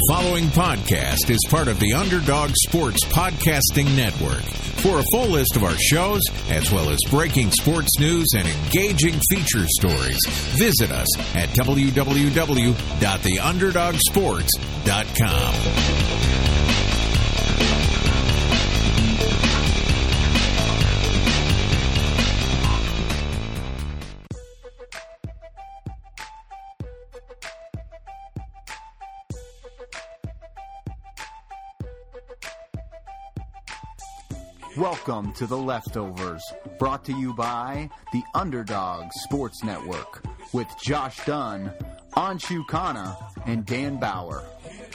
The following podcast is part of the Underdog Sports Podcasting Network. For a full list of our shows, as well as breaking sports news and engaging feature stories, visit us at www.theunderdogsports.com. Welcome to The Leftovers, brought to you by the Underdog Sports Network, with Josh Dunn, Anshu Khanna, and Dan Bauer.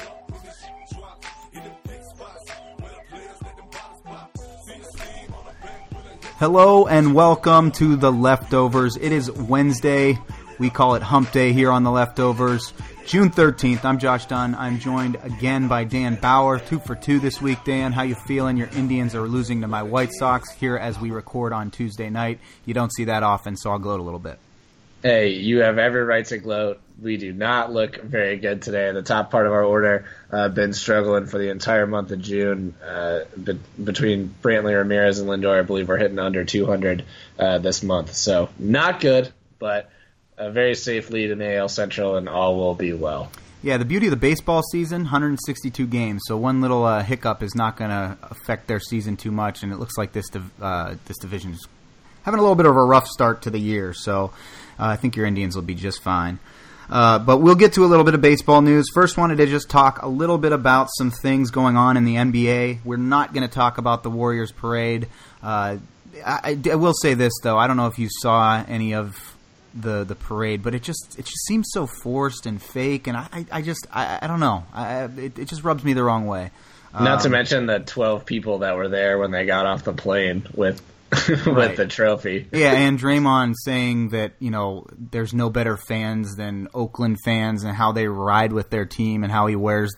Hello and welcome to The Leftovers. It is Wednesday. We call it Hump Day here on The Leftovers. June 13th, I'm Josh Dunn. I'm joined again by Dan Bauer. 2 for 2 this week, Dan. How you feeling? Your Indians are losing to my White Sox here as we record on Tuesday night. You don't see that often, so I'll gloat a little bit. Hey, you have every right to gloat. We do not look very good today. The top part of our order been struggling for the entire month of June. Between Brantley, Ramirez, and Lindor, I believe we're hitting under 200 this month. So not good, but a very safe lead in the AL Central, and all will be well. Yeah, the beauty of the baseball season, 162 games, so one little hiccup is not going to affect their season too much, and it looks like this division is having a little bit of a rough start to the year, so I think your Indians will be just fine. But we'll get to a little bit of baseball news. First, wanted to just talk a little bit about some things going on in the NBA. We're not going to talk about the Warriors parade. I will say this, though. I don't know if you saw any of the parade, but it just seems so forced and fake, and I don't know. It just rubs me the wrong way. Not to mention the 12 people that were there when they got off the plane with with the trophy. Yeah, and Draymond saying that, you know, there's no better fans than Oakland fans, and how they ride with their team, and how he wears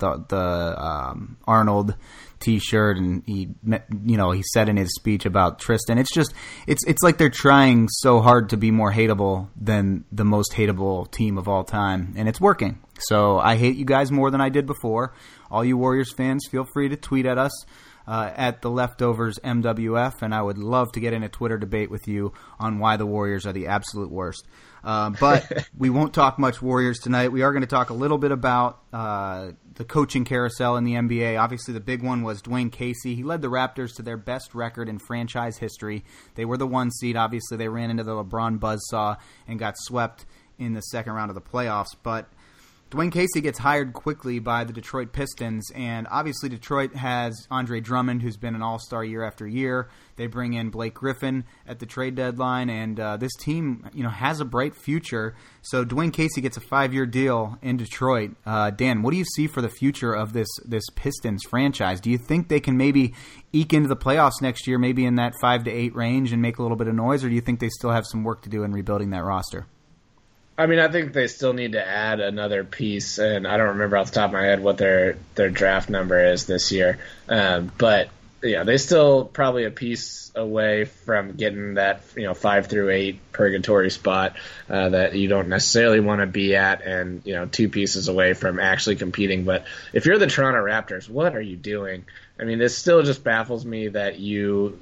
the Arnold T-shirt, and he said in his speech about Tristan, it's like they're trying so hard to be more hateable than the most hateable team of all time, and it's working. So I hate you guys more than I did before. All you Warriors fans, feel free to tweet at us at the Leftovers MWF, and I would love to get in a Twitter debate with you on why the Warriors are the absolute worst. But we won't talk much Warriors tonight. We are going to talk a little bit about the coaching carousel in the NBA. Obviously, the big one was Dwayne Casey. He led the Raptors to their best record in franchise history. They were the 1 seed. Obviously, they ran into the LeBron buzzsaw and got swept in the second round of the playoffs. But Dwayne Casey gets hired quickly by the Detroit Pistons, and obviously Detroit has Andre Drummond, who's been an all-star year after year. They bring in Blake Griffin at the trade deadline, and this team, has a bright future. So Dwayne Casey gets a 5-year deal in Detroit. Dan, what do you see for the future of this Pistons franchise? Do you think they can maybe eke into the playoffs next year, maybe in that 5 to 8 range, and make a little bit of noise, or do you think they still have some work to do in rebuilding that roster? I mean, I think they still need to add another piece, and I don't remember off the top of my head what their draft number is this year. But yeah, they still probably a piece away from getting that 5 through 8 purgatory spot that you don't necessarily want to be at, and 2 pieces away from actually competing. But if you're the Toronto Raptors, what are you doing? I mean, this still just baffles me that you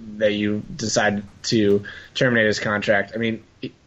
decided to terminate his contract. I mean,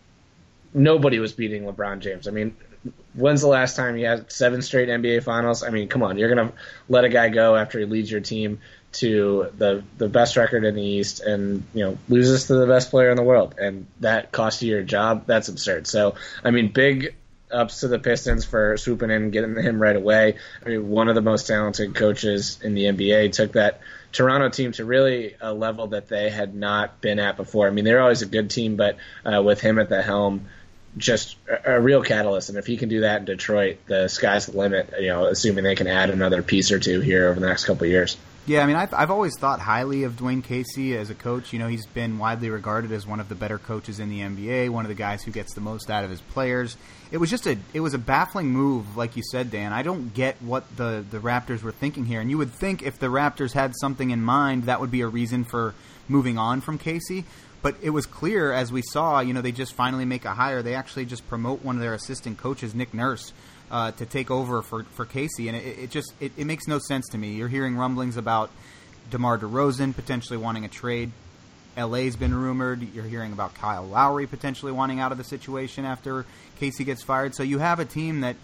nobody was beating LeBron James. I mean, when's the last time he had 7 straight NBA Finals? I mean, come on. You're going to let a guy go after he leads your team to the best record in the East and, loses to the best player in the world, and that costs you your job? That's absurd. So, I mean, big ups to the Pistons for swooping in and getting him right away. I mean, one of the most talented coaches in the NBA took that Toronto team to really a level that they had not been at before. I mean, they're always a good team, but with him at the helm, just a real catalyst. And if he can do that in Detroit, the sky's the limit, assuming they can add another piece or two here over the next couple of years. Yeah, I mean, I've always thought highly of Dwayne Casey as a coach. He's been widely regarded as one of the better coaches in the NBA, one of the guys who gets the most out of his players. It was a baffling move, like you said, Dan. I don't get what the Raptors were thinking here. And you would think if the Raptors had something in mind, that would be a reason for moving on from Casey. But it was clear, as we saw, they just finally make a hire. They actually just promote one of their assistant coaches, Nick Nurse, to take over for Casey. And it makes no sense to me. You're hearing rumblings about DeMar DeRozan potentially wanting a trade. LA's been rumored. You're hearing about Kyle Lowry potentially wanting out of the situation after Casey gets fired. So you have a team that,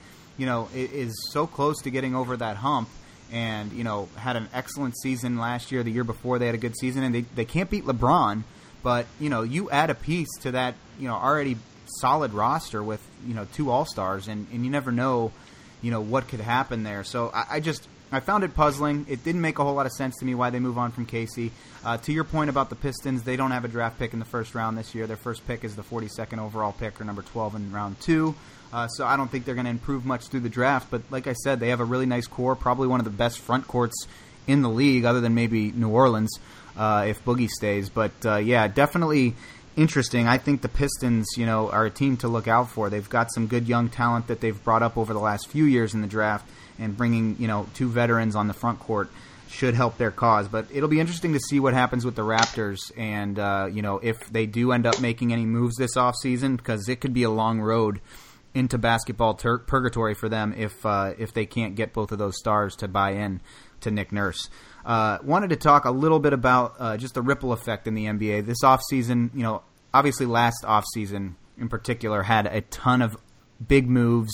is so close to getting over that hump and, had an excellent season last year. The year before they had a good season, and they can't beat LeBron. But, you add a piece to that, already solid roster with, 2 All-Stars, and you never know, what could happen there. So I found it puzzling. It didn't make a whole lot of sense to me why they move on from Casey. To your point about the Pistons, they don't have a draft pick in the first round this year. Their first pick is the 42nd overall pick, or number 12 in round 2. So I don't think they're going to improve much through the draft. But like I said, they have a really nice core, probably one of the best front courts in the league, other than maybe New Orleans, if Boogie stays. But, yeah, definitely interesting. I think the Pistons, are a team to look out for. They've got some good young talent that they've brought up over the last few years in the draft. And bringing, 2 veterans on the front court should help their cause. But it'll be interesting to see what happens with the Raptors and, if they do end up making any moves this offseason, because it could be a long road into basketball purgatory for them if they can't get both of those stars to buy in to Nick Nurse. Wanted to talk a little bit about just the ripple effect in the NBA. This offseason, obviously last offseason in particular had a ton of big moves.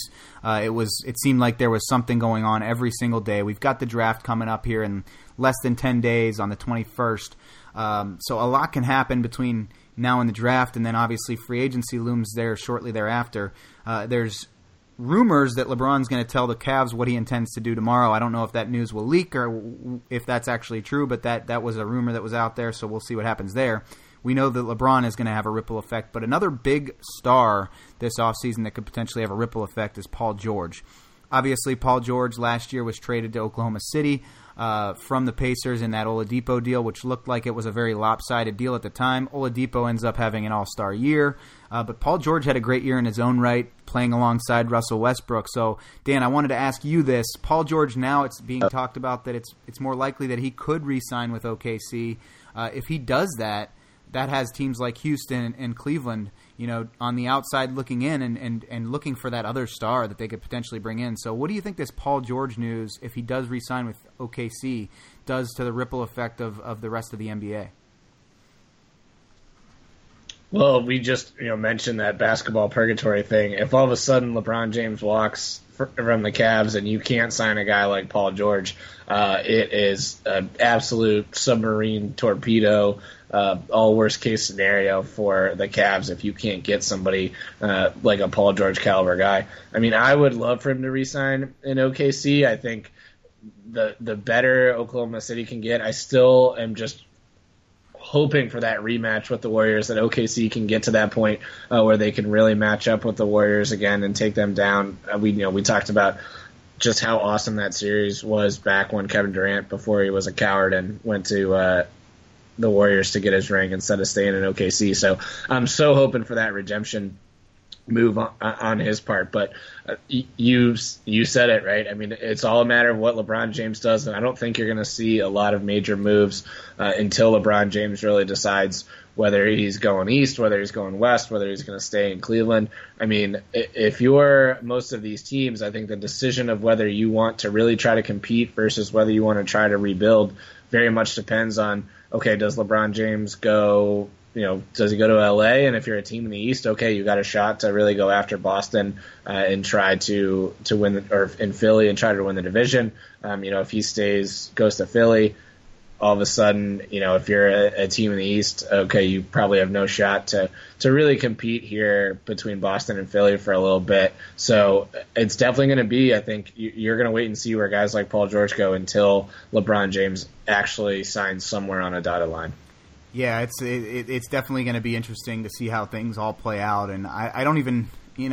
It seemed like there was something going on every single day. We've got the draft coming up here in less than 10 days on the 21st. So a lot can happen between now and the draft, and then obviously free agency looms there shortly thereafter. There's rumors that LeBron's going to tell the Cavs what he intends to do tomorrow. I don't know if that news will leak or if that's actually true, but that was a rumor that was out there, so we'll see what happens there. We know that LeBron is going to have a ripple effect, but another big star this offseason that could potentially have a ripple effect is Paul George. Obviously, Paul George last year was traded to Oklahoma City from the Pacers in that Oladipo deal, which looked like it was a very lopsided deal at the time. Oladipo ends up having an all-star year, but Paul George had a great year in his own right, playing alongside Russell Westbrook. So, Dan, I wanted to ask you this. Paul George, now it's being talked about that it's more likely that he could re-sign with OKC. If he does that has teams like Houston and Cleveland, on the outside looking in and looking for that other star that they could potentially bring in. So what do you think this Paul George news, if he does re-sign with OKC, does to the ripple effect of the rest of the NBA? Well, we just mentioned that basketball purgatory thing. If all of a sudden LeBron James walks from the Cavs and you can't sign a guy like Paul George, it is an absolute submarine torpedo, all worst case scenario for the Cavs if you can't get somebody like a Paul George caliber guy. I mean, I would love for him to re-sign in OKC. I think the better Oklahoma City can get. I still am just hoping for that rematch with the Warriors, that OKC can get to that point where they can really match up with the Warriors again and take them down. We talked about just how awesome that series was back when Kevin Durant, before he was a coward and went to the Warriors to get his ring instead of staying in OKC. So I'm so hoping for that redemption move on his part. But you said it, right? I mean, it's all a matter of what LeBron James does, and I don't think you're going to see a lot of major moves until LeBron James really decides whether he's going east, whether he's going west, whether he's going to stay in Cleveland. I mean, if you're most of these teams, I think the decision of whether you want to really try to compete versus whether you want to try to rebuild very much depends on, okay, does LeBron James go, does he go to LA? And if you're a team in the East, okay, you got a shot to really go after Boston and try to win, or in Philly and try to win the division. If he goes to Philly, all of a sudden, if you're a team in the East, okay, you probably have no shot to really compete here between Boston and Philly for a little bit. So it's definitely going to be, I think, you're going to wait and see where guys like Paul George go until LeBron James actually signs somewhere on a dotted line. Yeah, it's definitely going to be interesting to see how things all play out, and I don't even,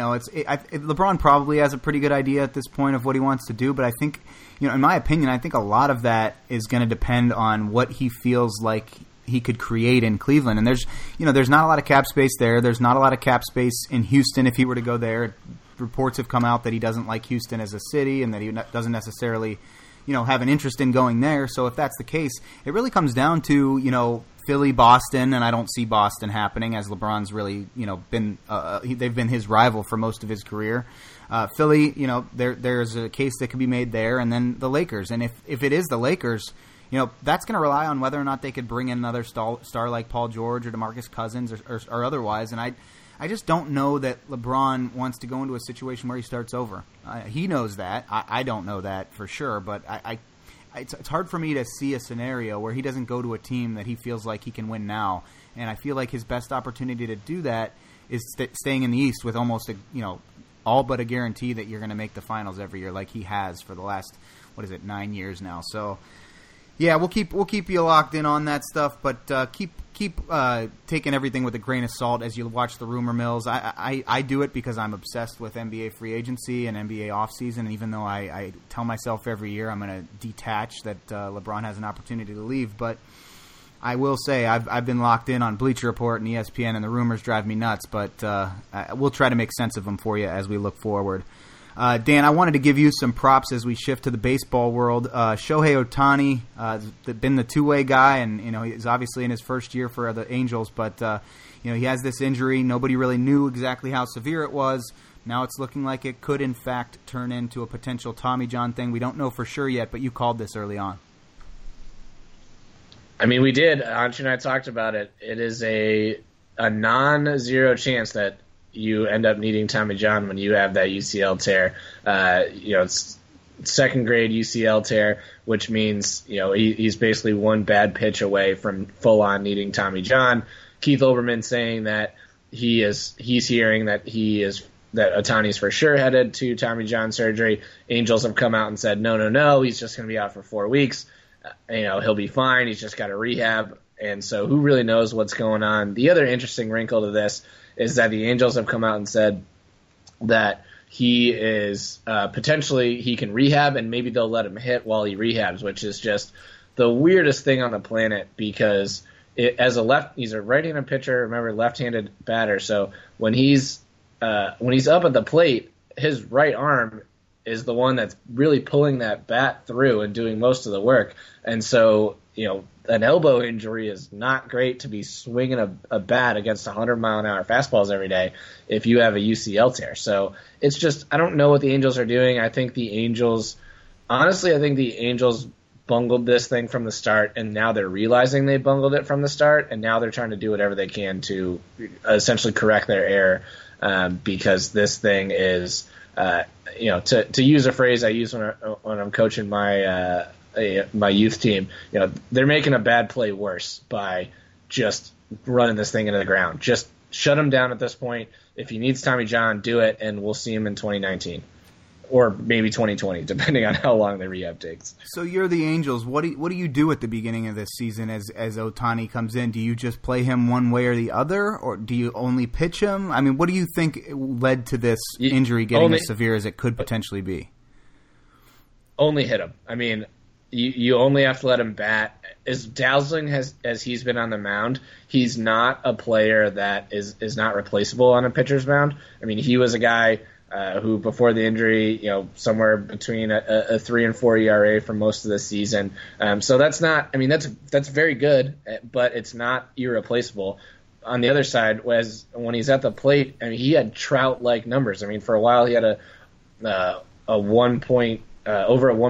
LeBron probably has a pretty good idea at this point of what he wants to do, but I think, in my opinion, I think a lot of that is going to depend on what he feels like he could create in Cleveland, and there's not a lot of cap space there. There's not a lot of cap space in Houston if he were to go there. Reports have come out that he doesn't like Houston as a city, and that he doesn't necessarily have an interest in going there. So if that's the case, it really comes down to, Philly, Boston, and I don't see Boston happening as LeBron's really, been they've been his rival for most of his career. Philly, there's a case that could be made there, and then the Lakers. And if it is the Lakers, that's going to rely on whether or not they could bring in another star like Paul George or DeMarcus Cousins or otherwise. And I just don't know that LeBron wants to go into a situation where he starts over. He knows that. I don't know that for sure, but it's hard for me to see a scenario where he doesn't go to a team that he feels like he can win now. And I feel like his best opportunity to do that is staying in the East with almost all but a guarantee that you're going to make the finals every year, like he has for the last 9 years now. So yeah, we'll keep you locked in on that stuff, but keep taking everything with a grain of salt as you watch the rumor mills. I do it because I'm obsessed with NBA free agency and NBA offseason, and even though I tell myself every year I'm going to detach that LeBron has an opportunity to leave, but I will say I've been locked in on Bleacher Report and ESPN, and the rumors drive me nuts, but we'll try to make sense of them for you as we look forward. Dan, I wanted to give you some props as we shift to the baseball world. Shohei Ohtani has been the two-way guy, and he's obviously in his first year for the Angels, but he has this injury. Nobody really knew exactly how severe it was. Now it's looking like it could, in fact, turn into a potential Tommy John thing. We don't know for sure yet, but you called this early on. I mean, we did. Anshu and I talked about it. It is a non-zero chance that you end up needing Tommy John when you have that UCL tear. It's second grade UCL tear, which means he's basically one bad pitch away from full on needing Tommy John. Keith Olbermann saying that he's hearing that that Ohtani's for sure headed to Tommy John surgery. Angels have come out and said no, he's just going to be out for 4 weeks. He'll be fine. He's just got to rehab. And so who really knows what's going on? The other interesting wrinkle to this is that the Angels have come out and said that he is potentially he can rehab, and maybe they'll let him hit while he rehabs, which is just the weirdest thing on the planet because he's a right-handed pitcher, remember, left-handed batter. So when he's up at the plate, his right arm is the one that's really pulling that bat through and doing most of the work. And so, an elbow injury is not great to be swinging a bat against 100-mile-an-hour fastballs every day if you have a UCL tear. So it's just, I don't know what the Angels are doing. I think the Angels bungled this thing from the start, and now they're realizing they bungled it from the start, and now they're trying to do whatever they can to essentially correct their error because this thing is, to use a phrase I use when I'm coaching my youth team, they're making a bad play worse by just running this thing into the ground. Just shut him down at this point. If he needs Tommy John, do it, and we'll see him in 2019. Or maybe 2020, depending on how long the rehab takes. So you're the Angels. What do you do at the beginning of this season as Ohtani comes in? Do you just play him one way or the other, or do you only pitch him? I mean, what do you think led to this injury getting as severe as it could potentially be? Only hit him. I mean, you only have to let him bat. As dazzling as he's been on the mound, he's not a player that is not replaceable on a pitcher's mound. I mean, he was a guy who before the injury, somewhere between a 3 and 4 ERA for most of the season. So that's not, I mean, that's very good, but it's not irreplaceable. On the other side, when he's at the plate, I mean, he had Trout-like numbers. I mean, for a while he had over a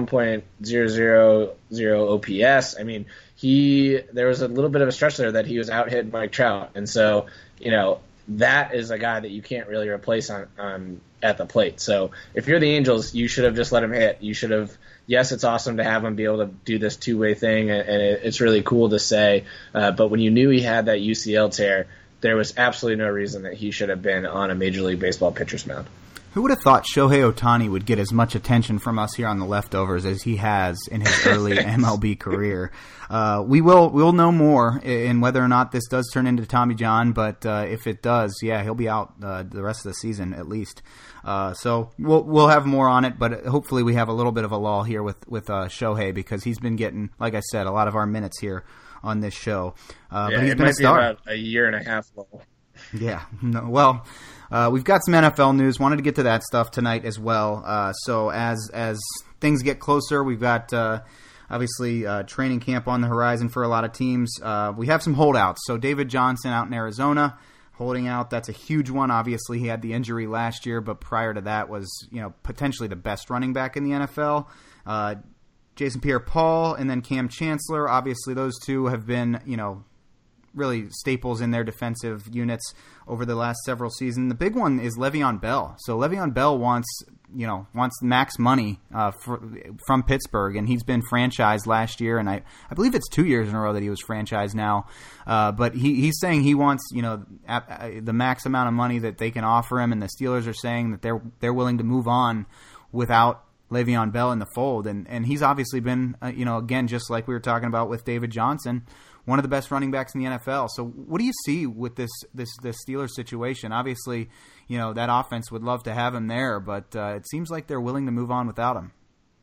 1.000 OPS. I mean, there was a little bit of a stretch there that he was out hitting Mike Trout, and so that is a guy that you can't really replace on at the plate. So if you're the Angels, you should have just let him hit. You should have. Yes, it's awesome to have him be able to do this two-way thing, and it's really cool to say. But when you knew he had that UCL tear, there was absolutely no reason that he should have been on a Major League Baseball pitcher's mound. Who would have thought Shohei Ohtani would get as much attention from us here on the Leftovers as he has in his early MLB career? We'll know more in whether or not this does turn into Tommy John, but if it does, yeah, he'll be out the rest of the season at least. So we'll have more on it, but hopefully we have a little bit of a lull here with Shohei because he's been getting, like I said, a lot of our minutes here on this show. But he's been a star. About a year and a half lull. Yeah. No, well. We've got some NFL news. Wanted to get to that stuff tonight as well. So as things get closer, we've got Obviously, training camp on the horizon for a lot of teams. We have some holdouts. So David Johnson out in Arizona, holding out. That's a huge one. Obviously, he had the injury last year, but prior to that was, potentially the best running back in the NFL. Jason Pierre-Paul and then Cam Chancellor. Obviously, those two have been, really staples in their defensive units over the last several seasons. The big one is Le'Veon Bell. So Le'Veon Bell wants max money from Pittsburgh, and he's been franchised last year, and I believe it's 2 years in a row that he was franchised now. But he's saying he wants the max amount of money that they can offer him, and the Steelers are saying that they're willing to move on without Le'Veon Bell in the fold, and he's obviously been again, just like we were talking about with David Johnson, one of the best running backs in the NFL. So what do you see with this Steelers situation? Obviously, that offense would love to have him there, but it seems like they're willing to move on without him.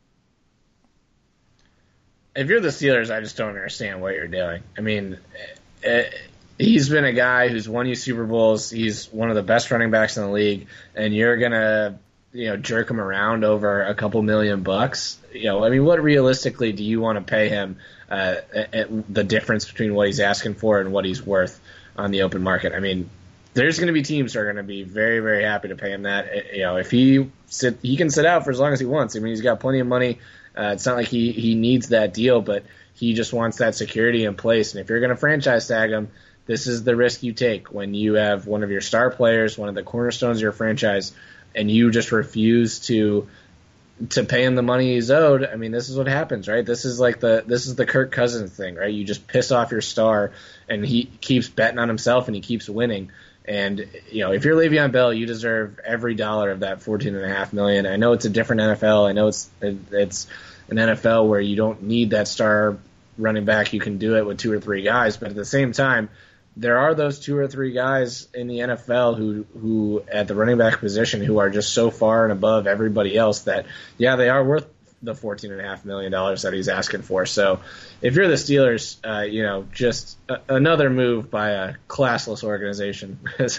If you're the Steelers, I just don't understand what you're doing. I mean, he's been a guy who's won you Super Bowls. He's one of the best running backs in the league, and you're going to jerk him around over a couple $1 million. What realistically do you want to pay him? The difference between what he's asking for and what he's worth on the open market. I mean, there's going to be teams that are going to be very, very happy to pay him that. If he can sit out for as long as he wants. I mean, he's got plenty of money. It's not like he needs that deal, but he just wants that security in place. And if you're going to franchise tag him, this is the risk you take when you have one of your star players, one of the cornerstones of your franchise, and you just refuse to pay him the money he's owed. I mean, this is what happens, right? This is the Kirk Cousins thing, right? You just piss off your star, and he keeps betting on himself, and he keeps winning. And if you're Le'Veon Bell, you deserve every dollar of that $14.5 million. I know it's a different NFL. I know it's an NFL where you don't need that star running back. You can do it with 2 or 3 guys, but at the same time, there are those 2 or 3 guys in the NFL who at the running back position who are just so far and above everybody else that, they are worth the $14.5 million that he's asking for. So if you're the Steelers, just another move by a classless organization,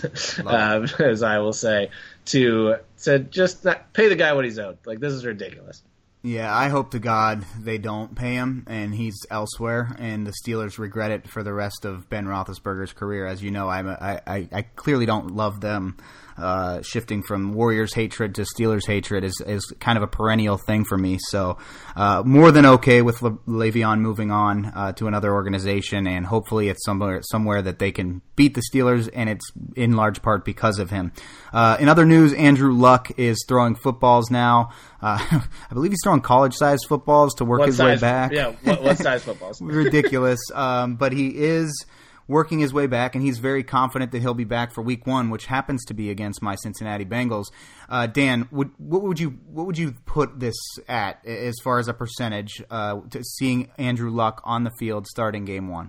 as I will say, to just pay the guy what he's owed. Like, this is ridiculous. Yeah, I hope to God they don't pay him and he's elsewhere, and the Steelers regret it for the rest of Ben Roethlisberger's career. As you know, I clearly don't love them. Shifting from Warriors hatred to Steelers hatred is kind of a perennial thing for me. So more than okay with Le'Veon moving on to another organization, and hopefully it's somewhere that they can beat the Steelers, and it's in large part because of him. In other news, Andrew Luck is throwing footballs now. I believe he's throwing college-sized footballs to work his way back. Yeah, what size footballs? Ridiculous. But he is working his way back, and he's very confident that he'll be back for Week 1, which happens to be against my Cincinnati Bengals. Dan, what would you put this at as far as a percentage to seeing Andrew Luck on the field starting Game 1?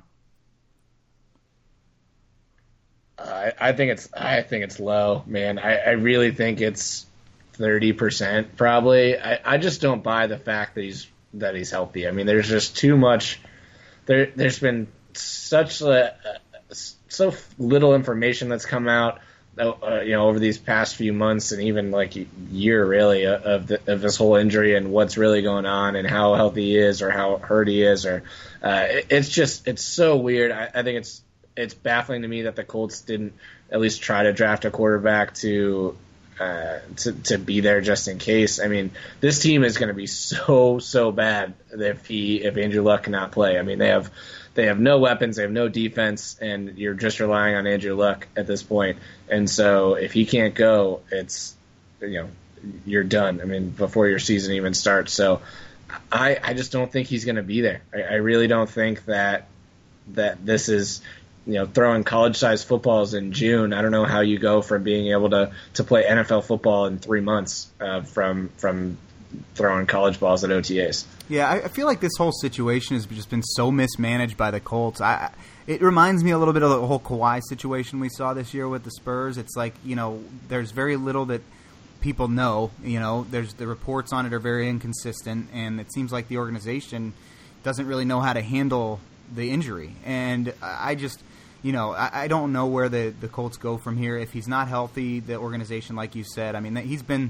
I think it's low, man. I really think it's 30% probably. I just don't buy the fact that he's healthy. I mean, there's just too much. There's been so little information that's come out, over these past few months, and even like a year really of this whole injury and what's really going on and how healthy he is or how hurt he is, or it's so weird. I think it's baffling to me that the Colts didn't at least try to draft a quarterback to be there just in case. I mean, this team is going to be so bad if Andrew Luck cannot play. I mean, they have no weapons, they have no defense, and you're just relying on Andrew Luck at this point. And so if he can't go, it's you're done. I mean, before your season even starts. So I just don't think he's going to be there. I really don't think that this is throwing college-sized footballs in June. I don't know how you go from being able to play NFL football in 3 months from throwing college balls at OTAs. Yeah, I feel like this whole situation has just been so mismanaged by the Colts. It reminds me a little bit of the whole Kawhi situation we saw this year with the Spurs. It's like, there's very little that people know. There's the reports on it are very inconsistent, and it seems like the organization doesn't really know how to handle the injury. And I just, I don't know where the Colts go from here. If he's not healthy, the organization, like you said, I mean, he's been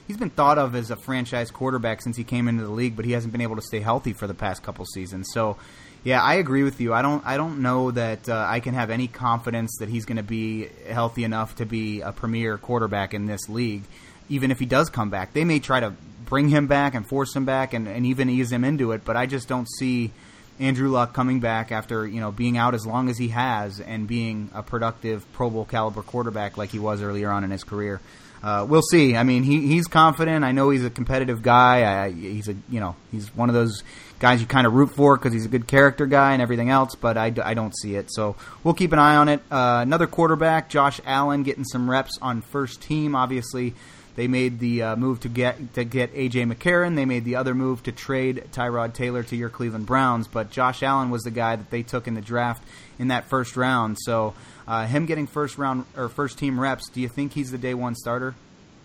he's been thought of as a franchise quarterback since he came into the league, but he hasn't been able to stay healthy for the past couple seasons. So, yeah, I agree with you. I don't know that I can have any confidence that he's going to be healthy enough to be a premier quarterback in this league, even if he does come back. They may try to bring him back and force him back and even ease him into it, but I just don't see Andrew Luck coming back after being out as long as he has and being a productive Pro Bowl caliber quarterback like he was earlier on in his career. We'll see. I mean, he's confident. I know he's a competitive guy. He's one of those guys you kind of root for because he's a good character guy and everything else, but I don't see it. So we'll keep an eye on it. Another quarterback, Josh Allen, getting some reps on first team. Obviously, they made the move to get A.J. McCarron. They made the other move to trade Tyrod Taylor to your Cleveland Browns, but Josh Allen was the guy that they took in the draft in that first round. So him getting first team reps, do you think he's the day one starter?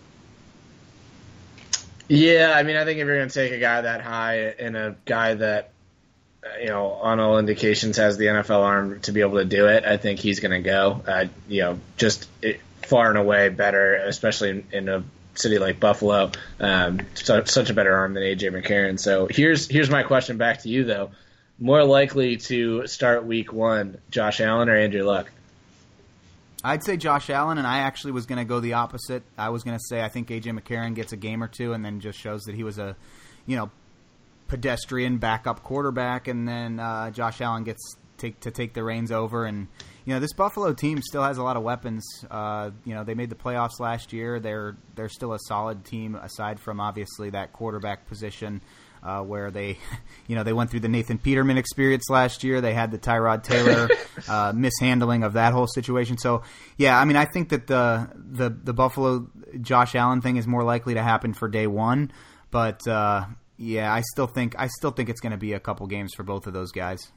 Yeah, I mean, I think if you're going to take a guy that high and a guy that, on all indications has the NFL arm to be able to do it, I think he's going to go. Far and away better, especially in a city like Buffalo. Such a better arm than A.J. McCarron. So here's my question back to you, though. More likely to start week one, Josh Allen or Andrew Luck? I'd say Josh Allen, and I actually was going to go the opposite. I was going to say I think A.J. McCarron gets a game or two and then just shows that he was a, pedestrian backup quarterback, and then Josh Allen gets to take the reins over. And, this Buffalo team still has a lot of weapons. They made the playoffs last year. They're still a solid team aside from, obviously, that quarterback position. Where they went through the Nathan Peterman experience last year. They had the Tyrod Taylor mishandling of that whole situation. So, yeah, I mean, I think that the Buffalo Josh Allen thing is more likely to happen for day one. But, I still think it's going to be a couple games for both of those guys.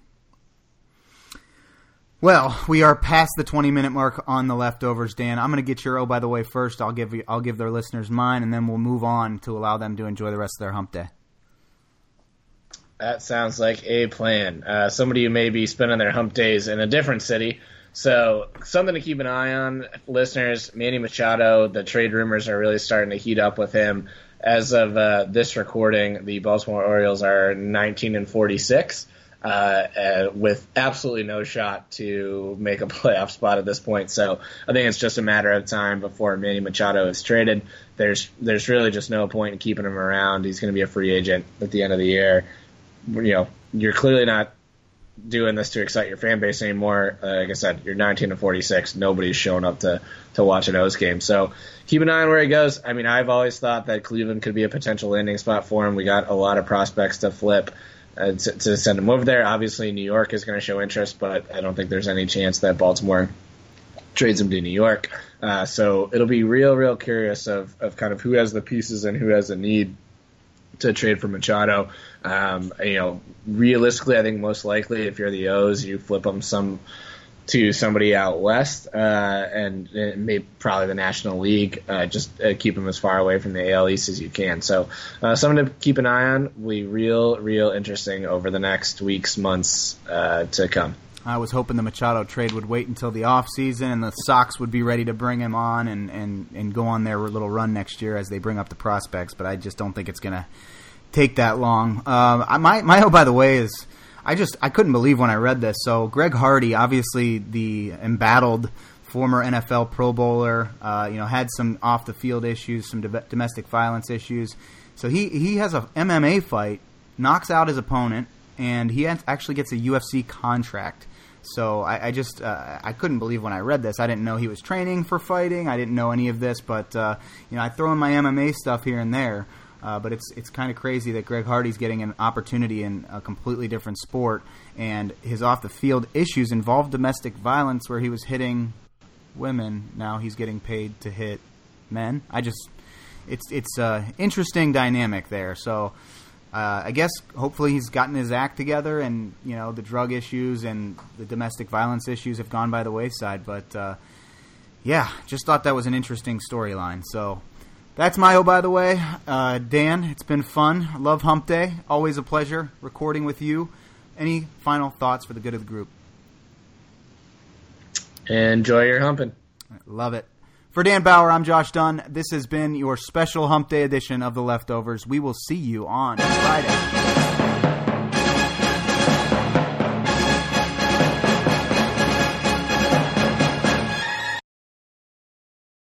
Well, we are past the 20-minute mark on the leftovers, Dan. I'm going to get your by the way first. I'll give their listeners mine, and then we'll move on to allow them to enjoy the rest of their hump day. That sounds like a plan. Somebody who may be spending their hump days in a different city. So something to keep an eye on, listeners. Manny Machado, the trade rumors are really starting to heat up with him. As of this recording, the Baltimore Orioles are 19-46, with absolutely no shot to make a playoff spot at this point. So I think it's just a matter of time before Manny Machado is traded. There's really just no point in keeping him around. He's going to be a free agent at the end of the year. You're clearly not doing this to excite your fan base anymore. Like I said, you're 19-46. Nobody's showing up to watch an O's game. So keep an eye on where he goes. I mean, I've always thought that Cleveland could be a potential landing spot for him. We got a lot of prospects to flip to send him over there. Obviously, New York is going to show interest, but I don't think there's any chance that Baltimore trades him to New York. So it'll be real curious of kind of who has the pieces and who has the need to trade for Machado. Realistically, I think most likely if you're the O's, you flip them to somebody out west, and maybe probably the National League. Just keep them as far away from the AL East as you can. So something to keep an eye on. Will be real interesting over the next weeks, months to come. I was hoping the Machado trade would wait until the off season and the Sox would be ready to bring him on and go on their little run next year as they bring up the prospects, but I just don't think it's going to take that long. My hope, by the way, is I couldn't believe when I read this. So Greg Hardy, obviously the embattled former NFL Pro Bowler, had some off the field issues, some domestic violence issues. So he has a MMA fight, knocks out his opponent, and he actually gets a UFC contract. So I couldn't believe when I read this. I didn't know he was training for fighting. I didn't know any of this, but I throw in my MMA stuff here and there. But it's kind of crazy that Greg Hardy's getting an opportunity in a completely different sport, and his off the field issues involve domestic violence where he was hitting women. Now he's getting paid to hit men. It's an interesting dynamic there. So. I guess hopefully he's gotten his act together, and the drug issues and the domestic violence issues have gone by the wayside. But just thought that was an interesting storyline. So that's my by the way. Dan, it's been fun. Love Hump Day. Always a pleasure recording with you. Any final thoughts for the good of the group? Enjoy your humping. Love it. For Dan Bauer, I'm Josh Dunn. This has been your special Hump Day edition of The Leftovers. We will see you on Friday.